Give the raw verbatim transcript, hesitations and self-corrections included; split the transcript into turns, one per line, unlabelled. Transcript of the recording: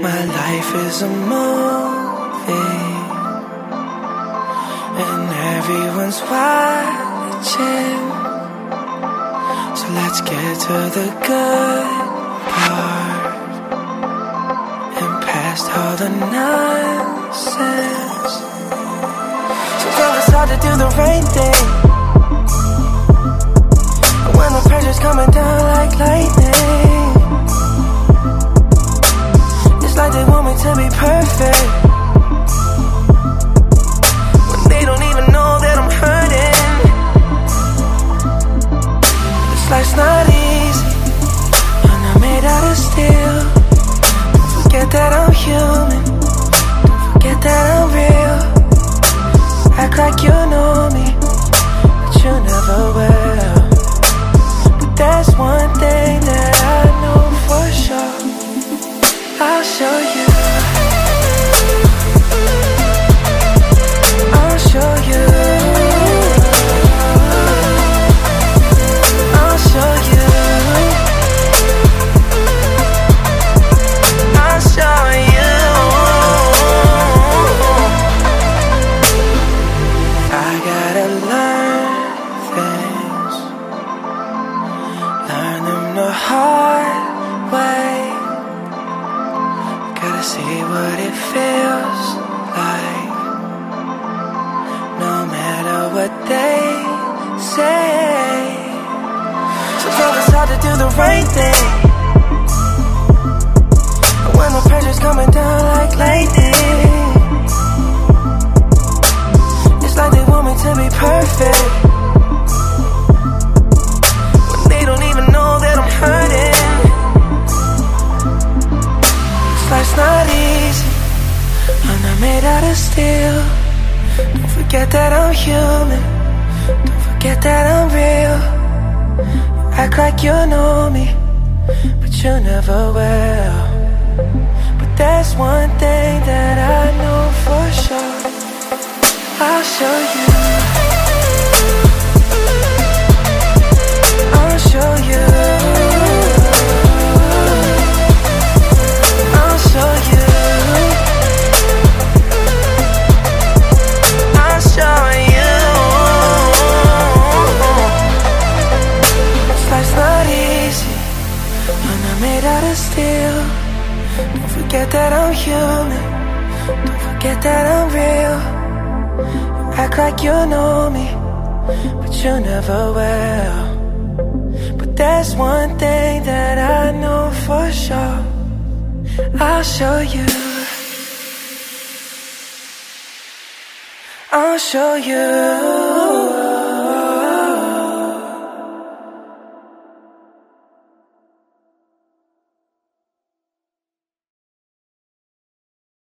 My life is a movie, and everyone's watching. So let's get to the good part, and past all the nonsense. Sometimes it's hard to do the right thing when the pressure's coming down like lightning. It's like they want me to be perfect when they don't even know that I'm hurting. This life's not easy, I'm not made out of steel. Don't forget that I'm human, don't forget that I'm real. Act like you know me, but you never will. But there's one thing that I know for sure, I'll show you, I'll show you, I'll show you, I'll show you. I gotta learn things, learn them the hard way. Gotta see what it feels like, no matter what they say. Sometimes it's hard to do the right thing when the pressure's coming down like lightning. It's like they want me to be perfect when they don't even know that I'm hurting. Life's not easy, I'm not made out of steel. Don't forget that I'm human, don't forget that I'm real. You act like you know me, but you never will. But there's one thing that I know for sure, I'll show you, I'll show you, I'll show you, I'll show you. This life's not easy, I'm not made out of steel. Don't forget that I'm human, don't forget that I'm real. You act like you know me, but you never will. But there's one thing that I know for sure, I'll show you, I'll show you.